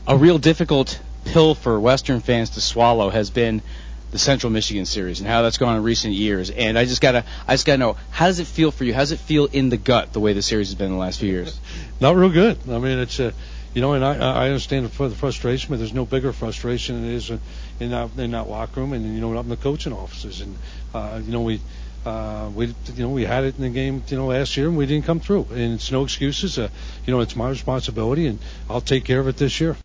A real difficult pill for Western fans to swallow has been the Central Michigan series and how that's gone in recent years. And I just gotta know, how does it feel for you? How does it feel in the gut the way the series has been in the last few years? Not real good. I mean, it's and I understand the frustration, but there's no bigger frustration than it is in that locker room and up in the coaching offices. And we had it in the game last year and we didn't come through. And it's no excuses. It's my responsibility and I'll take care of it this year.